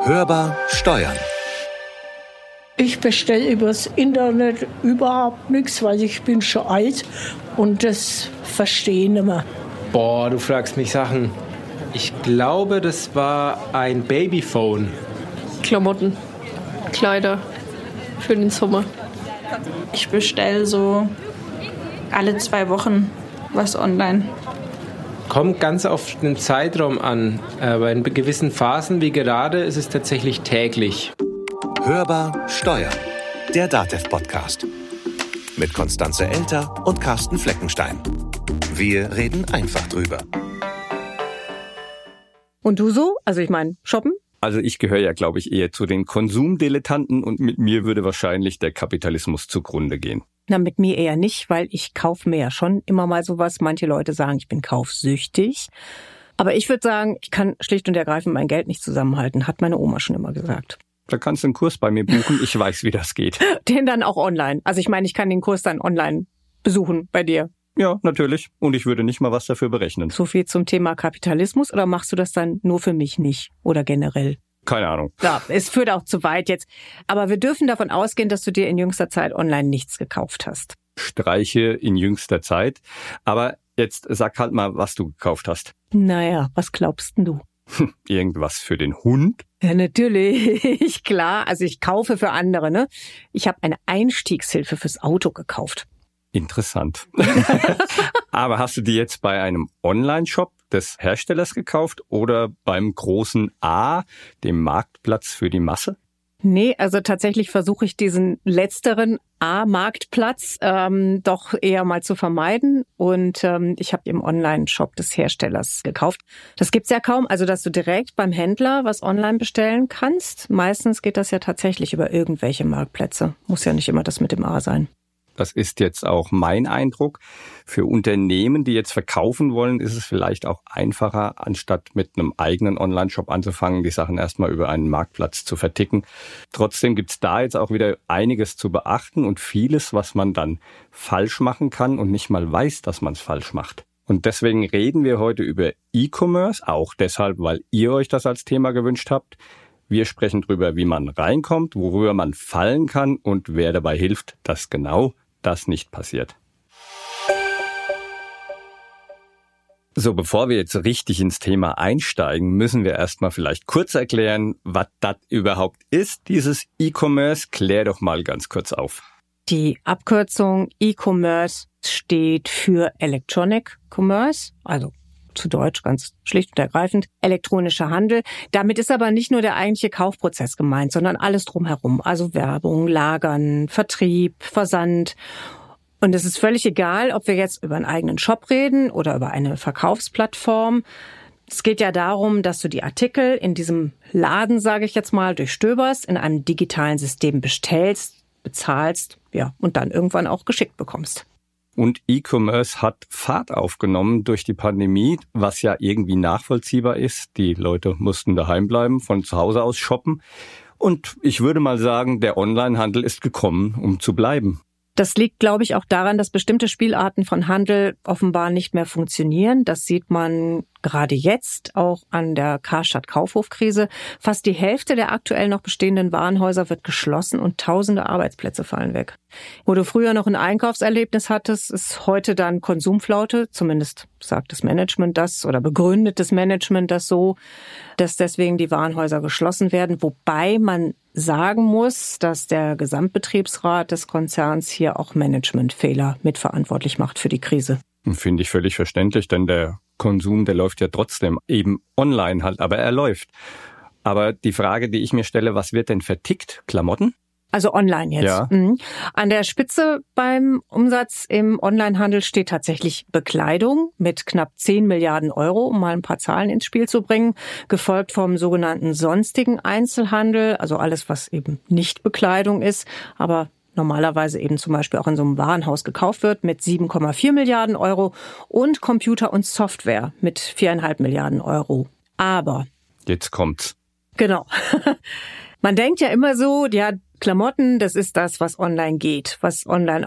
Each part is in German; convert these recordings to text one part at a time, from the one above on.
Hörbar Steuern. Ich bestelle übers Internet überhaupt nichts, weil ich bin schon alt und das verstehe ich nicht mehr. Boah, du fragst mich Sachen. Ich glaube, das war ein Babyphone. Klamotten, Kleider für den Sommer. Ich bestelle so alle 2 Wochen was online. Kommt ganz auf den Zeitraum an. Aber in gewissen Phasen wie gerade ist es tatsächlich täglich. Hörbar Steuern. Der DATEV-Podcast. Mit Constanze Elter und Carsten Fleckenstein. Wir reden einfach drüber. Und du so? Also ich meine, shoppen? Also ich gehöre ja, glaube ich, eher zu den Konsumdilettanten und mit mir würde wahrscheinlich der Kapitalismus zugrunde gehen. Na, mit mir eher nicht, weil ich kaufe mir ja schon immer mal sowas. Manche Leute sagen, ich bin kaufsüchtig. Aber ich würde sagen, ich kann schlicht und ergreifend mein Geld nicht zusammenhalten, hat meine Oma schon immer gesagt. Da kannst du einen Kurs bei mir buchen, ich weiß, wie das geht. Den dann auch online. Also ich meine, ich kann den Kurs dann online besuchen bei dir. Ja, natürlich. Und ich würde nicht mal was dafür berechnen. So viel zum Thema Kapitalismus oder machst du das dann nur für mich nicht oder generell? Keine Ahnung. Ja, es führt auch zu weit jetzt. Aber wir dürfen davon ausgehen, dass du dir in jüngster Zeit online nichts gekauft hast. Streiche in jüngster Zeit. Aber jetzt sag halt mal, was du gekauft hast. Naja, was glaubst denn du? Irgendwas für den Hund? Ja, natürlich. Klar. Also ich kaufe für andere, ne? Ich habe eine Einstiegshilfe fürs Auto gekauft. Interessant. Aber hast du die jetzt bei einem Online-Shop des Herstellers gekauft oder beim großen A, dem Marktplatz für die Masse? Nee, also tatsächlich versuche ich diesen letzteren A-Marktplatz doch eher mal zu vermeiden. Und ich habe im Online-Shop des Herstellers gekauft. Das gibt's ja kaum, also dass du direkt beim Händler was online bestellen kannst. Meistens geht das ja tatsächlich über irgendwelche Marktplätze. Muss ja nicht immer das mit dem A sein. Das ist jetzt auch mein Eindruck. Für Unternehmen, die jetzt verkaufen wollen, ist es vielleicht auch einfacher, anstatt mit einem eigenen Online-Shop anzufangen, die Sachen erstmal über einen Marktplatz zu verticken. Trotzdem gibt's da jetzt auch wieder einiges zu beachten und vieles, was man dann falsch machen kann und nicht mal weiß, dass man es falsch macht. Und deswegen reden wir heute über E-Commerce, auch deshalb, weil ihr euch das als Thema gewünscht habt. Wir sprechen drüber, wie man reinkommt, worüber man fallen kann und wer dabei hilft, dass genau das nicht passiert. So, bevor wir jetzt richtig ins Thema einsteigen, müssen wir erstmal vielleicht kurz erklären, was das überhaupt ist, dieses E-Commerce. Klär doch mal ganz kurz auf. Die Abkürzung E-Commerce steht für Electronic Commerce, also zu Deutsch ganz schlicht und ergreifend, elektronischer Handel. Damit ist aber nicht nur der eigentliche Kaufprozess gemeint, sondern alles drumherum. Also Werbung, Lagern, Vertrieb, Versand. Und es ist völlig egal, ob wir jetzt über einen eigenen Shop reden oder über eine Verkaufsplattform. Es geht ja darum, dass du die Artikel in diesem Laden, sage ich jetzt mal, durchstöberst, in einem digitalen System bestellst, bezahlst, ja, und dann irgendwann auch geschickt bekommst. Und E-Commerce hat Fahrt aufgenommen durch die Pandemie, was ja irgendwie nachvollziehbar ist. Die Leute mussten daheim bleiben, von zu Hause aus shoppen. Und ich würde mal sagen, der Onlinehandel ist gekommen, um zu bleiben. Das liegt, glaube ich, auch daran, dass bestimmte Spielarten von Handel offenbar nicht mehr funktionieren. Das sieht man gerade jetzt auch an der Karstadt-Kaufhof-Krise. Fast die Hälfte der aktuell noch bestehenden Warenhäuser wird geschlossen und tausende Arbeitsplätze fallen weg. Wo du früher noch ein Einkaufserlebnis hattest, ist heute dann Konsumflaute. Zumindest sagt das Management das oder begründet das Management das so, dass deswegen die Warenhäuser geschlossen werden. Wobei man sagen muss, dass der Gesamtbetriebsrat des Konzerns hier auch Managementfehler mitverantwortlich macht für die Krise. Finde ich völlig verständlich, denn der Konsum, der läuft ja trotzdem eben online halt, aber er läuft. Aber die Frage, die ich mir stelle, was wird denn vertickt? Klamotten? Also online jetzt. Ja. Mhm. An der Spitze beim Umsatz im Onlinehandel steht tatsächlich Bekleidung mit knapp 10 Milliarden Euro, um mal ein paar Zahlen ins Spiel zu bringen, gefolgt vom sogenannten sonstigen Einzelhandel, also alles, was eben nicht Bekleidung ist, aber normalerweise eben zum Beispiel auch in so einem Warenhaus gekauft wird, mit 7,4 Milliarden Euro und Computer und Software mit 4,5 Milliarden Euro. Aber Jetzt kommt's. genau. Man denkt ja immer so, ja, Klamotten, das ist das, was online geht, was online auch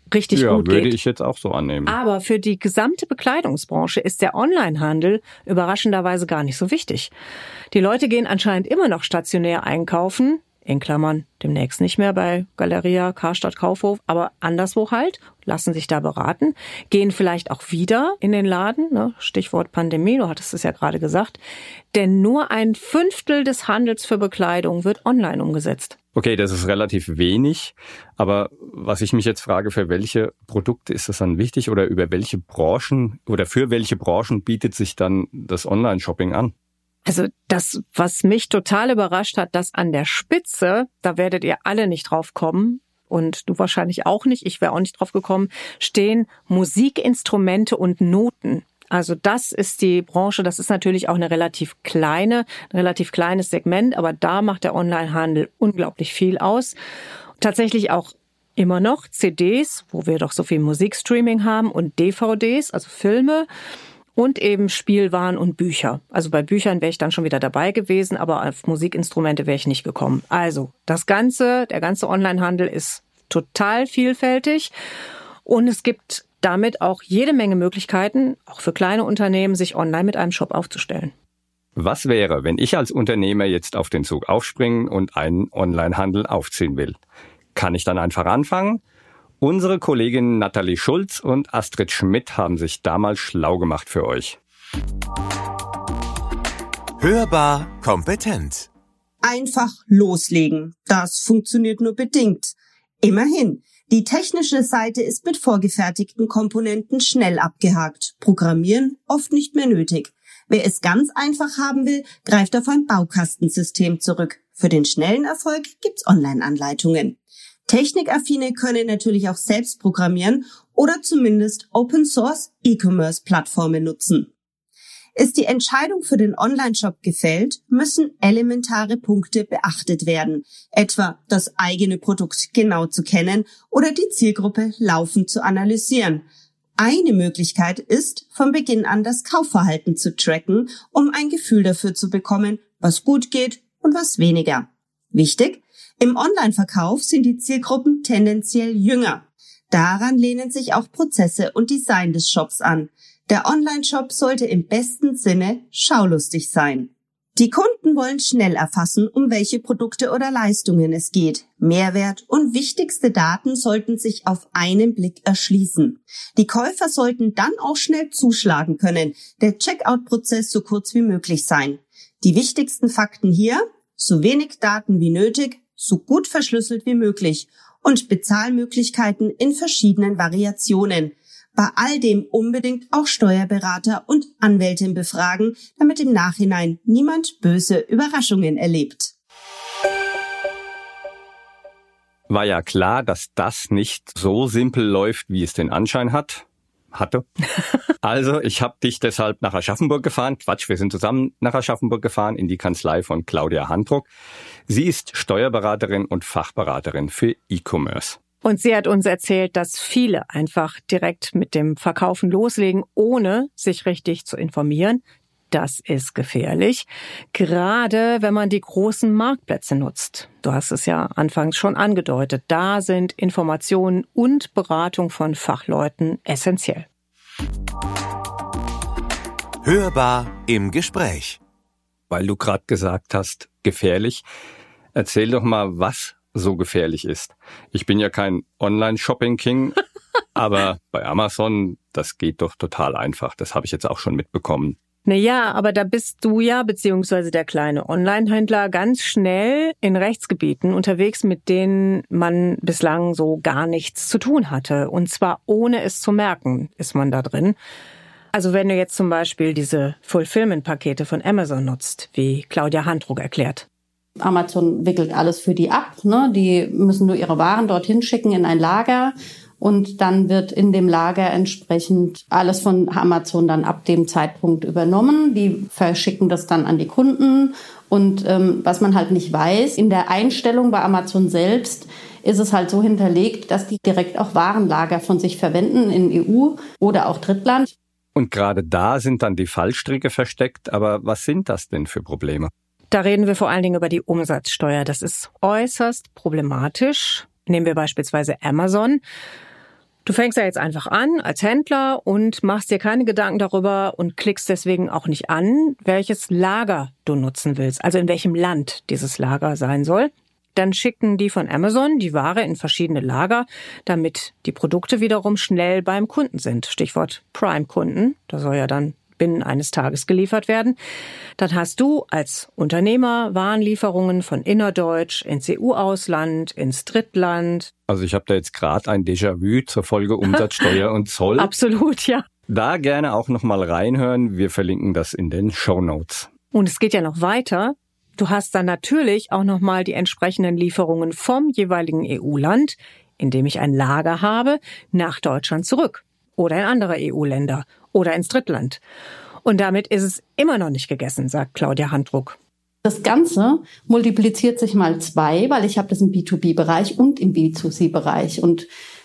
richtig gut geht. Ja, würde ich jetzt auch so annehmen. Aber für die gesamte Bekleidungsbranche ist der Onlinehandel überraschenderweise gar nicht so wichtig. Die Leute gehen anscheinend immer noch stationär einkaufen, in Klammern demnächst nicht mehr bei Galeria, Karstadt, Kaufhof, aber anderswo halt, lassen sich da beraten, gehen vielleicht auch wieder in den Laden, ne? Stichwort Pandemie, du hattest es ja gerade gesagt, denn nur 1/5 des Handels für Bekleidung wird online umgesetzt. Okay, das ist relativ wenig, aber was ich mich jetzt frage, für welche Produkte ist das dann wichtig oder über welche Branchen oder für welche Branchen bietet sich dann das Online-Shopping an? Also das, was mich total überrascht hat, dass an der Spitze, da werdet ihr alle nicht drauf kommen und du wahrscheinlich auch nicht, ich wäre auch nicht drauf gekommen, stehen Musikinstrumente und Noten. Also das ist die Branche, das ist natürlich auch ein relativ kleines Segment, aber da macht der Onlinehandel unglaublich viel aus. Tatsächlich auch immer noch CDs, wo wir doch so viel Musikstreaming haben, und DVDs, also Filme. Und eben Spielwaren und Bücher. Also bei Büchern wäre ich dann schon wieder dabei gewesen, aber auf Musikinstrumente wäre ich nicht gekommen. Also der ganze Onlinehandel ist total vielfältig und es gibt damit auch jede Menge Möglichkeiten, auch für kleine Unternehmen, sich online mit einem Shop aufzustellen. Was wäre, wenn ich als Unternehmer jetzt auf den Zug aufspringen und einen Onlinehandel aufziehen will? Kann ich dann einfach anfangen? Unsere Kolleginnen Nathalie Schulz und Astrid Schmidt haben sich damals schlau gemacht für euch. Hörbar kompetent. Einfach loslegen. Das funktioniert nur bedingt. Immerhin, die technische Seite ist mit vorgefertigten Komponenten schnell abgehakt. Programmieren oft nicht mehr nötig. Wer es ganz einfach haben will, greift auf ein Baukastensystem zurück. Für den schnellen Erfolg gibt's Online-Anleitungen. Technikaffine können natürlich auch selbst programmieren oder zumindest Open-Source-E-Commerce-Plattformen nutzen. Ist die Entscheidung für den Online-Shop gefällt, müssen elementare Punkte beachtet werden, etwa das eigene Produkt genau zu kennen oder die Zielgruppe laufend zu analysieren. Eine Möglichkeit ist, von Beginn an das Kaufverhalten zu tracken, um ein Gefühl dafür zu bekommen, was gut geht und was weniger. Wichtig: Im Online-Verkauf sind die Zielgruppen tendenziell jünger. Daran lehnen sich auch Prozesse und Design des Shops an. Der Online-Shop sollte im besten Sinne schaulustig sein. Die Kunden wollen schnell erfassen, um welche Produkte oder Leistungen es geht. Mehrwert und wichtigste Daten sollten sich auf einen Blick erschließen. Die Käufer sollten dann auch schnell zuschlagen können, der Checkout-Prozess so kurz wie möglich sein. Die wichtigsten Fakten hier: so wenig Daten wie nötig, so gut verschlüsselt wie möglich und Bezahlmöglichkeiten in verschiedenen Variationen. Bei all dem unbedingt auch Steuerberater und Anwältin befragen, damit im Nachhinein niemand böse Überraschungen erlebt. War ja klar, dass das nicht so simpel läuft, wie es den Anschein hatte. Also, ich habe dich deshalb nach Aschaffenburg gefahren. Wir sind zusammen nach Aschaffenburg gefahren in die Kanzlei von Claudia Handruck. Sie ist Steuerberaterin und Fachberaterin für E-Commerce. Und sie hat uns erzählt, dass viele einfach direkt mit dem Verkaufen loslegen, ohne sich richtig zu informieren. Das ist gefährlich, gerade wenn man die großen Marktplätze nutzt. Du hast es ja anfangs schon angedeutet. Da sind Informationen und Beratung von Fachleuten essentiell. Hörbar im Gespräch. Weil du gerade gesagt hast, gefährlich. Erzähl doch mal, was so gefährlich ist. Ich bin ja kein Online-Shopping-King, aber bei Amazon, das geht doch total einfach. Das habe ich jetzt auch schon mitbekommen. Naja, aber da bist du ja, beziehungsweise der kleine Online-Händler, ganz schnell in Rechtsgebieten unterwegs, mit denen man bislang so gar nichts zu tun hatte. Und zwar ohne es zu merken, ist man da drin. Also wenn du jetzt zum Beispiel diese Fulfillment-Pakete von Amazon nutzt, wie Claudia Handruck erklärt. Amazon wickelt alles für die ab, ne? Die müssen nur ihre Waren dorthin schicken in ein Lager und dann wird in dem Lager entsprechend alles von Amazon dann ab dem Zeitpunkt übernommen. Die verschicken das dann an die Kunden und was man halt nicht weiß, in der Einstellung bei Amazon selbst ist es halt so hinterlegt, dass die direkt auch Warenlager von sich verwenden in EU oder auch Drittland. Und gerade da sind dann die Fallstricke versteckt, aber was sind das denn für Probleme? Da reden wir vor allen Dingen über die Umsatzsteuer. Das ist äußerst problematisch. Nehmen wir beispielsweise Amazon. Du fängst ja jetzt einfach an als Händler und machst dir keine Gedanken darüber und klickst deswegen auch nicht an, welches Lager du nutzen willst, also in welchem Land dieses Lager sein soll. Dann schicken die von Amazon die Ware in verschiedene Lager, damit die Produkte wiederum schnell beim Kunden sind. Stichwort Prime-Kunden, da soll ja dann binnen eines Tages geliefert werden. Dann hast du als Unternehmer Warenlieferungen von innerdeutsch ins EU-Ausland, ins Drittland. Also ich habe da jetzt gerade ein Déjà-vu zur Folge Umsatzsteuer und Zoll. Absolut, ja. Da gerne auch nochmal reinhören. Wir verlinken das in den Shownotes. Und es geht ja noch weiter. Du hast dann natürlich auch nochmal die entsprechenden Lieferungen vom jeweiligen EU-Land, in dem ich ein Lager habe, nach Deutschland zurück. Oder in andere EU-Länder oder ins Drittland. Und damit ist es immer noch nicht gegessen, sagt Claudia Handruck. Das Ganze multipliziert sich mal 2, weil ich habe das im B2B-Bereich und im B2C-Bereich. Und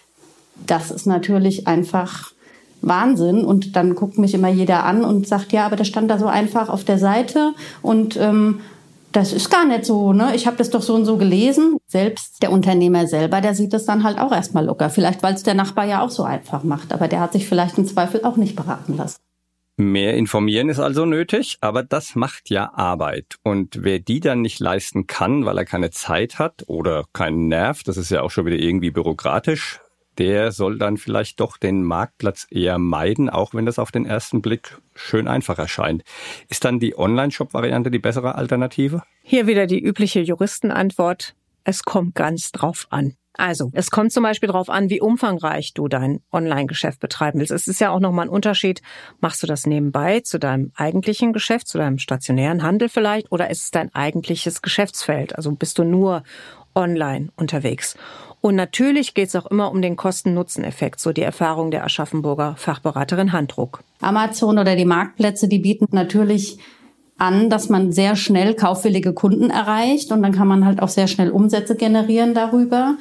das ist natürlich einfach Wahnsinn. Und dann guckt mich immer jeder an und sagt, ja, aber das stand da so einfach auf der Seite und das ist gar nicht so, ne? Ich habe das doch so und so gelesen. Selbst der Unternehmer selber, der sieht das dann halt auch erstmal locker. Vielleicht, weil es der Nachbar ja auch so einfach macht. Aber der hat sich vielleicht im Zweifel auch nicht beraten lassen. Mehr informieren ist also nötig, aber das macht ja Arbeit. Und wer die dann nicht leisten kann, weil er keine Zeit hat oder keinen Nerv, das ist ja auch schon wieder irgendwie bürokratisch, der soll dann vielleicht doch den Marktplatz eher meiden, auch wenn das auf den ersten Blick schön einfach erscheint. Ist dann die Online-Shop-Variante die bessere Alternative? Hier wieder die übliche Juristenantwort. Es kommt ganz drauf an. Also, es kommt zum Beispiel drauf an, wie umfangreich du dein Online-Geschäft betreiben willst. Es ist ja auch nochmal ein Unterschied, machst du das nebenbei zu deinem eigentlichen Geschäft, zu deinem stationären Handel vielleicht, oder ist es dein eigentliches Geschäftsfeld? Also bist du nur online unterwegs? Und natürlich geht es auch immer um den Kosten-Nutzen-Effekt, so die Erfahrung der Aschaffenburger Fachberaterin Handruck. Amazon oder die Marktplätze, die bieten natürlich an, dass man sehr schnell kaufwillige Kunden erreicht und dann kann man halt auch sehr schnell Umsätze generieren darüber.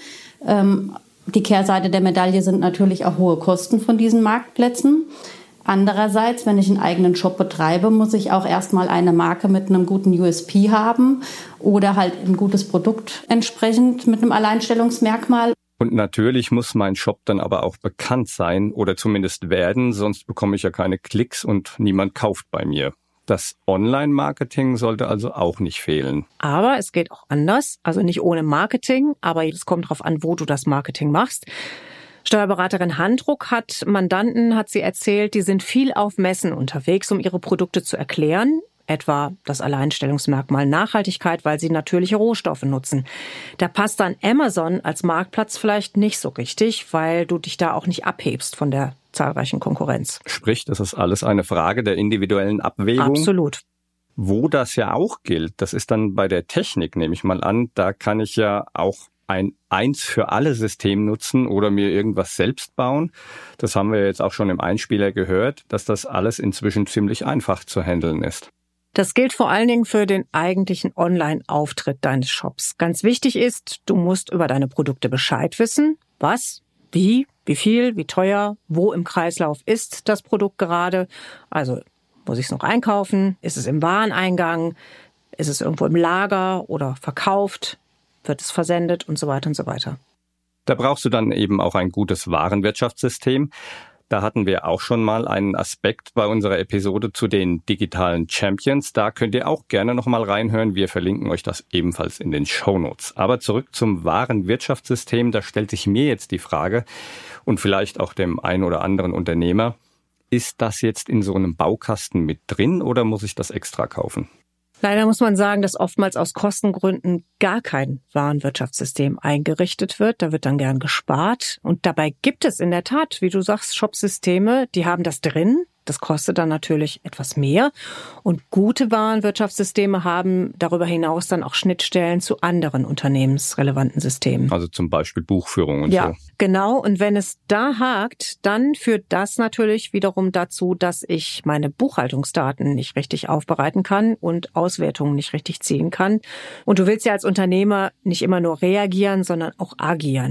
Die Kehrseite der Medaille sind natürlich auch hohe Kosten von diesen Marktplätzen. Andererseits, wenn ich einen eigenen Shop betreibe, muss ich auch erstmal eine Marke mit einem guten USP haben oder halt ein gutes Produkt entsprechend mit einem Alleinstellungsmerkmal. Und natürlich muss mein Shop dann aber auch bekannt sein oder zumindest werden, sonst bekomme ich ja keine Klicks und niemand kauft bei mir. Das Online-Marketing sollte also auch nicht fehlen. Aber es geht auch anders, also nicht ohne Marketing, aber es kommt darauf an, wo du das Marketing machst. Steuerberaterin Handruck hat Mandanten, hat sie erzählt, die sind viel auf Messen unterwegs, um ihre Produkte zu erklären. Etwa das Alleinstellungsmerkmal Nachhaltigkeit, weil sie natürliche Rohstoffe nutzen. Da passt dann Amazon als Marktplatz vielleicht nicht so richtig, weil du dich da auch nicht abhebst von der zahlreichen Konkurrenz. Sprich, das ist alles eine Frage der individuellen Abwägung. Absolut. Wo das ja auch gilt, das ist dann bei der Technik, nehme ich mal an, da kann ich ja auch ein Eins-für-alle-System nutzen oder mir irgendwas selbst bauen. Das haben wir jetzt auch schon im Einspieler gehört, dass das alles inzwischen ziemlich einfach zu handeln ist. Das gilt vor allen Dingen für den eigentlichen Online-Auftritt deines Shops. Ganz wichtig ist, du musst über deine Produkte Bescheid wissen. Was, wie viel, wie teuer, wo im Kreislauf ist das Produkt gerade. Also muss ich es noch einkaufen? Ist es im Wareneingang? Ist es irgendwo im Lager oder verkauft? Wird es versendet und so weiter und so weiter. Da brauchst du dann eben auch ein gutes Warenwirtschaftssystem. Da hatten wir auch schon mal einen Aspekt bei unserer Episode zu den digitalen Champions. Da könnt ihr auch gerne noch mal reinhören. Wir verlinken euch das ebenfalls in den Shownotes. Aber zurück zum Warenwirtschaftssystem. Da stellt sich mir jetzt die Frage und vielleicht auch dem einen oder anderen Unternehmer, ist das jetzt in so einem Baukasten mit drin oder muss ich das extra kaufen? Leider muss man sagen, dass oftmals aus Kostengründen gar kein Warenwirtschaftssystem eingerichtet wird. Da wird dann gern gespart. Und dabei gibt es in der Tat, wie du sagst, Shopsysteme, die haben das drin. Das kostet dann natürlich etwas mehr. Und gute Warenwirtschaftssysteme haben darüber hinaus dann auch Schnittstellen zu anderen unternehmensrelevanten Systemen. Also zum Beispiel Buchführung und so. Ja, genau. Und wenn es da hakt, dann führt das natürlich wiederum dazu, dass ich meine Buchhaltungsdaten nicht richtig aufbereiten kann und Auswertungen nicht richtig ziehen kann. Und du willst ja als Unternehmer nicht immer nur reagieren, sondern auch agieren.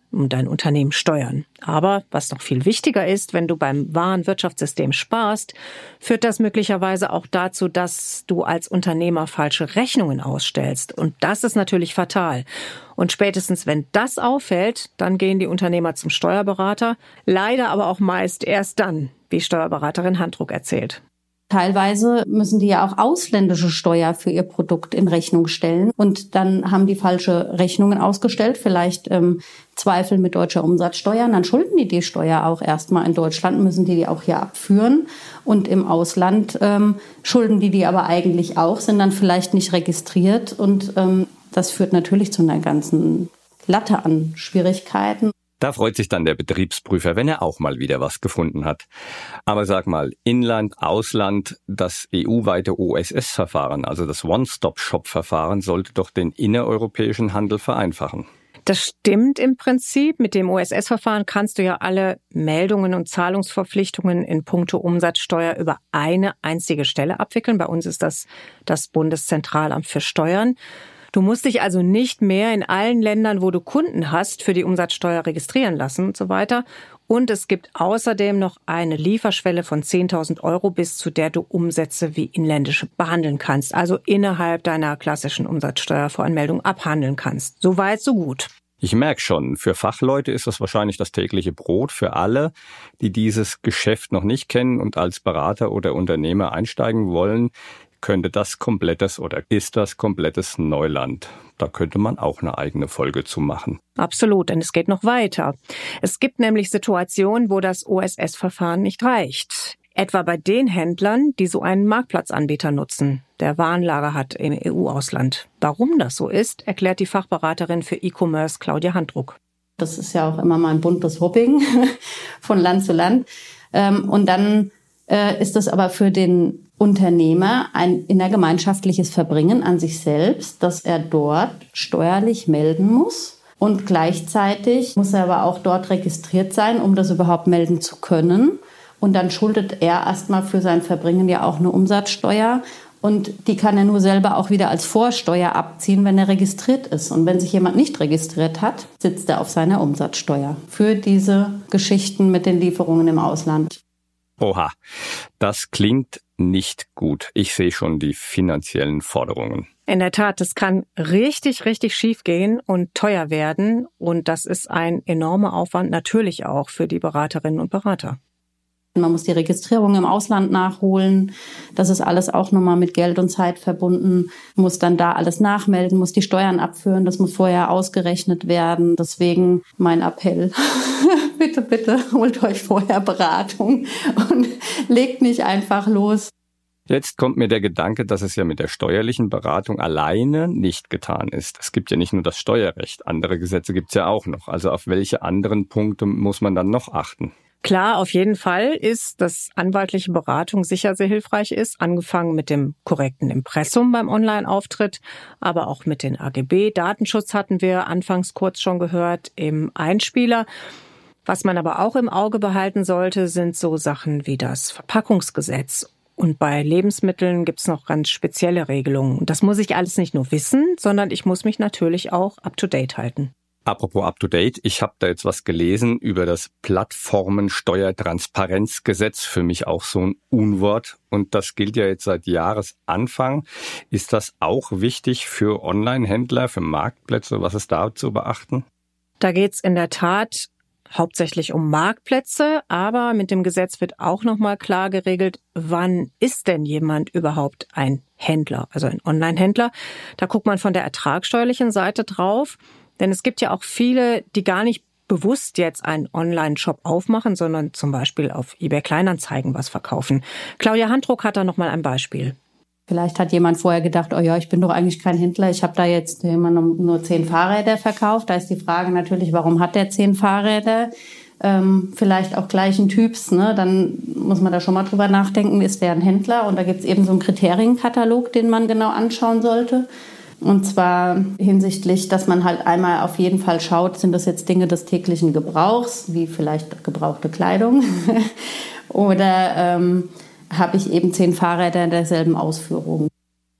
und dein Unternehmen steuern. Aber was noch viel wichtiger ist, wenn du beim Warenwirtschaftssystem sparst, führt das möglicherweise auch dazu, dass du als Unternehmer falsche Rechnungen ausstellst. Und das ist natürlich fatal. Und spätestens, wenn das auffällt, dann gehen die Unternehmer zum Steuerberater. Leider aber auch meist erst dann, wie Steuerberaterin Handruck erzählt. Teilweise müssen die ja auch ausländische Steuer für ihr Produkt in Rechnung stellen. Und dann haben die falsche Rechnungen ausgestellt, vielleicht Zweifel mit deutscher Umsatzsteuer. Und dann schulden die Steuer auch erstmal in Deutschland, müssen die auch hier abführen. Und im Ausland schulden die aber eigentlich auch, sind dann vielleicht nicht registriert. Und das führt natürlich zu einer ganzen Latte an Schwierigkeiten. Da freut sich dann der Betriebsprüfer, wenn er auch mal wieder was gefunden hat. Aber sag mal, Inland, Ausland, das EU-weite OSS-Verfahren, also das One-Stop-Shop-Verfahren, sollte doch den innereuropäischen Handel vereinfachen. Das stimmt im Prinzip. Mit dem OSS-Verfahren kannst du ja alle Meldungen und Zahlungsverpflichtungen in puncto Umsatzsteuer über eine einzige Stelle abwickeln. Bei uns ist das Bundeszentralamt für Steuern. Du musst dich also nicht mehr in allen Ländern, wo du Kunden hast, für die Umsatzsteuer registrieren lassen und so weiter. Und es gibt außerdem noch eine Lieferschwelle von 10.000 €, bis zu der du Umsätze wie inländische behandeln kannst. Also innerhalb deiner klassischen Umsatzsteuervoranmeldung abhandeln kannst. So weit, so gut. Ich merke schon, für Fachleute ist das wahrscheinlich das tägliche Brot. Für alle, die dieses Geschäft noch nicht kennen und als Berater oder Unternehmer einsteigen wollen, könnte das komplettes oder ist das komplettes Neuland. Da könnte man auch eine eigene Folge zu machen. Absolut, denn es geht noch weiter. Es gibt nämlich Situationen, wo das OSS-Verfahren nicht reicht. Etwa bei den Händlern, die so einen Marktplatzanbieter nutzen, der Warenlager hat im EU-Ausland. Warum das so ist, erklärt die Fachberaterin für E-Commerce Claudia Handruck. Das ist ja auch immer mal ein buntes Hopping von Land zu Land. Und dann ist es aber für den Unternehmer ein innergemeinschaftliches Verbringen an sich selbst, dass er dort steuerlich melden muss. Und gleichzeitig muss er aber auch dort registriert sein, um das überhaupt melden zu können. Und dann schuldet er erstmal für sein Verbringen ja auch eine Umsatzsteuer. Und die kann er nur selber auch wieder als Vorsteuer abziehen, wenn er registriert ist. Und wenn sich jemand nicht registriert hat, sitzt er auf seiner Umsatzsteuer für diese Geschichten mit den Lieferungen im Ausland. Oha, das klingt nicht gut. Ich sehe schon die finanziellen Forderungen. In der Tat, das kann richtig, richtig schief gehen und teuer werden. Und das ist ein enormer Aufwand, natürlich auch für die Beraterinnen und Berater. Man muss die Registrierung im Ausland nachholen. Das ist alles auch nochmal mit Geld und Zeit verbunden. Muss dann da alles nachmelden, muss die Steuern abführen. Das muss vorher ausgerechnet werden. Deswegen mein Appell. Bitte, bitte holt euch vorher Beratung und legt nicht einfach los. Jetzt kommt mir der Gedanke, dass es ja mit der steuerlichen Beratung alleine nicht getan ist. Es gibt ja nicht nur das Steuerrecht, andere Gesetze gibt es ja auch noch. Also auf welche anderen Punkte muss man dann noch achten? Klar, auf jeden Fall ist, dass anwaltliche Beratung sicher sehr hilfreich ist, angefangen mit dem korrekten Impressum beim Online-Auftritt, aber auch mit den AGB. Datenschutz hatten wir anfangs kurz schon gehört im Einspieler. Was man aber auch im Auge behalten sollte, sind so Sachen wie das Verpackungsgesetz. Und bei Lebensmitteln gibt's noch ganz spezielle Regelungen. Das muss ich alles nicht nur wissen, sondern ich muss mich natürlich auch up-to-date halten. Apropos up-to-date, ich habe da jetzt was gelesen über das Plattformensteuertransparenzgesetz, für mich auch so ein Unwort. Und das gilt ja jetzt seit Jahresanfang. Ist das auch wichtig für Online-Händler, für Marktplätze? Was ist da zu beachten? Da geht's in der Tat hauptsächlich um Marktplätze, aber mit dem Gesetz wird auch nochmal klar geregelt, wann ist denn jemand überhaupt ein Händler, also ein Online-Händler. Da guckt man von der ertragsteuerlichen Seite drauf. Denn es gibt ja auch viele, die gar nicht bewusst jetzt einen Online-Shop aufmachen, sondern zum Beispiel auf eBay Kleinanzeigen was verkaufen. Claudia Handruck hat da nochmal ein Beispiel. Vielleicht hat jemand vorher gedacht, oh ja, ich bin doch eigentlich kein Händler, ich habe da jetzt nur 10 Fahrräder verkauft. Da ist die Frage natürlich, warum hat der 10 Fahrräder? Vielleicht auch gleichen Typs, ne? Dann muss man da schon mal drüber nachdenken, ist der ein Händler? Und da gibt es eben so einen Kriterienkatalog, den man genau anschauen sollte. Und zwar hinsichtlich, dass man halt einmal auf jeden Fall schaut, sind das jetzt Dinge des täglichen Gebrauchs, wie vielleicht gebrauchte Kleidung, oder habe ich eben 10 Fahrräder in derselben Ausführung.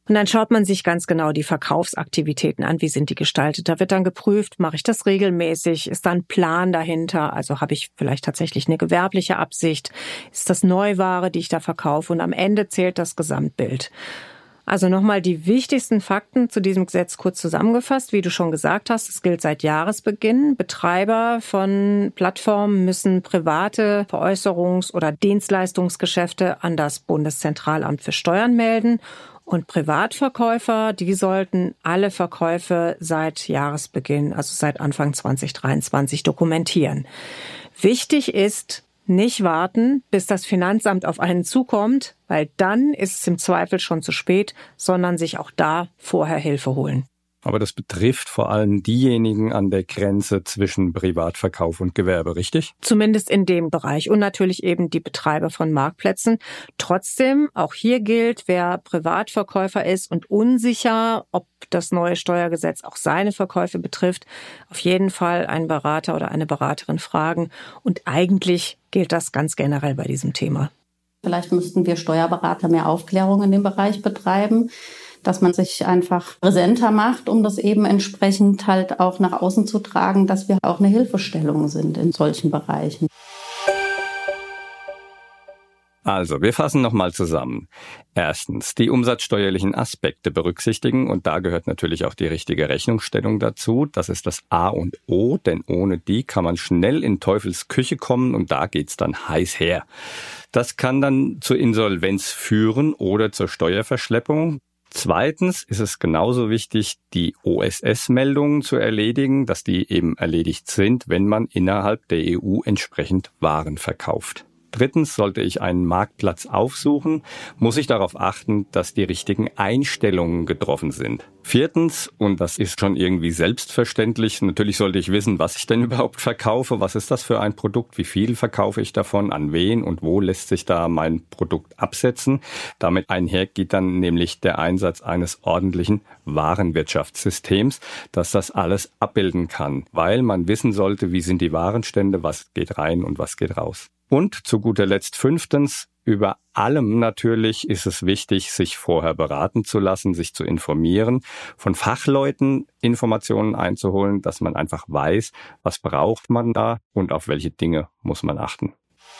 Und dann schaut man sich ganz genau die Verkaufsaktivitäten an. Wie sind die gestaltet? Da wird dann geprüft, mache ich das regelmäßig? Ist da ein Plan dahinter? Also habe ich vielleicht tatsächlich eine gewerbliche Absicht? Ist das Neuware, die ich da verkaufe? Und am Ende zählt das Gesamtbild. Also nochmal die wichtigsten Fakten zu diesem Gesetz kurz zusammengefasst. Wie du schon gesagt hast, es gilt seit Jahresbeginn. Betreiber von Plattformen müssen private Veräußerungs- oder Dienstleistungsgeschäfte an das Bundeszentralamt für Steuern melden. Und Privatverkäufer, die sollten alle Verkäufe seit Jahresbeginn, also seit Anfang 2023, dokumentieren. Wichtig ist, nicht warten, bis das Finanzamt auf einen zukommt, weil dann ist es im Zweifel schon zu spät, sondern sich auch da vorher Hilfe holen. Aber das betrifft vor allem diejenigen an der Grenze zwischen Privatverkauf und Gewerbe, richtig? Zumindest in dem Bereich und natürlich eben die Betreiber von Marktplätzen. Trotzdem, auch hier gilt, wer Privatverkäufer ist und unsicher, ob das neue Steuergesetz auch seine Verkäufe betrifft, auf jeden Fall einen Berater oder eine Beraterin fragen. Und eigentlich gilt das ganz generell bei diesem Thema. Vielleicht müssten wir Steuerberater mehr Aufklärung in dem Bereich betreiben, dass man sich einfach präsenter macht, um das eben entsprechend halt auch nach außen zu tragen, dass wir auch eine Hilfestellung sind in solchen Bereichen. Also, wir fassen nochmal zusammen. Erstens, die umsatzsteuerlichen Aspekte berücksichtigen und da gehört natürlich auch die richtige Rechnungsstellung dazu. Das ist das A und O, denn ohne die kann man schnell in Teufels Küche kommen und da geht's dann heiß her. Das kann dann zur Insolvenz führen oder zur Steuerverschleppung. Zweitens ist es genauso wichtig, die OSS-Meldungen zu erledigen, dass die eben erledigt sind, wenn man innerhalb der EU entsprechend Waren verkauft. Drittens, sollte ich einen Marktplatz aufsuchen, muss ich darauf achten, dass die richtigen Einstellungen getroffen sind. Viertens, und das ist schon irgendwie selbstverständlich, natürlich sollte ich wissen, was ich denn überhaupt verkaufe, was ist das für ein Produkt, wie viel verkaufe ich davon, an wen und wo lässt sich da mein Produkt absetzen. Damit einher geht dann nämlich der Einsatz eines ordentlichen Warenwirtschaftssystems, das das alles abbilden kann, weil man wissen sollte, wie sind die Warenstände, was geht rein und was geht raus. Und zu guter Letzt fünftens, über allem natürlich ist es wichtig, sich vorher beraten zu lassen, sich zu informieren, von Fachleuten Informationen einzuholen, dass man einfach weiß, was braucht man da und auf welche Dinge muss man achten.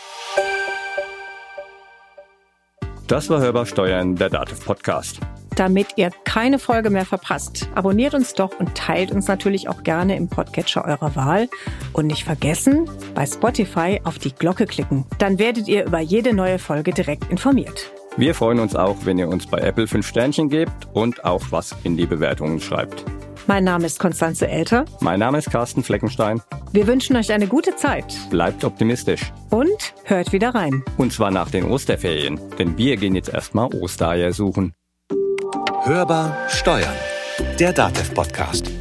Das war Hörbar Steuern, der DATEV-Podcast. Damit ihr keine Folge mehr verpasst, abonniert uns doch und teilt uns natürlich auch gerne im Podcatcher eurer Wahl. Und nicht vergessen, bei Spotify auf die Glocke klicken. Dann werdet ihr über jede neue Folge direkt informiert. Wir freuen uns auch, wenn ihr uns bei Apple 5 Sternchen gebt und auch was in die Bewertungen schreibt. Mein Name ist Constanze Elter. Mein Name ist Carsten Fleckenstein. Wir wünschen euch eine gute Zeit. Bleibt optimistisch. Und hört wieder rein. Und zwar nach den Osterferien, denn wir gehen jetzt erstmal Ostereier suchen. Hörbar Steuern, der DATEV-Podcast.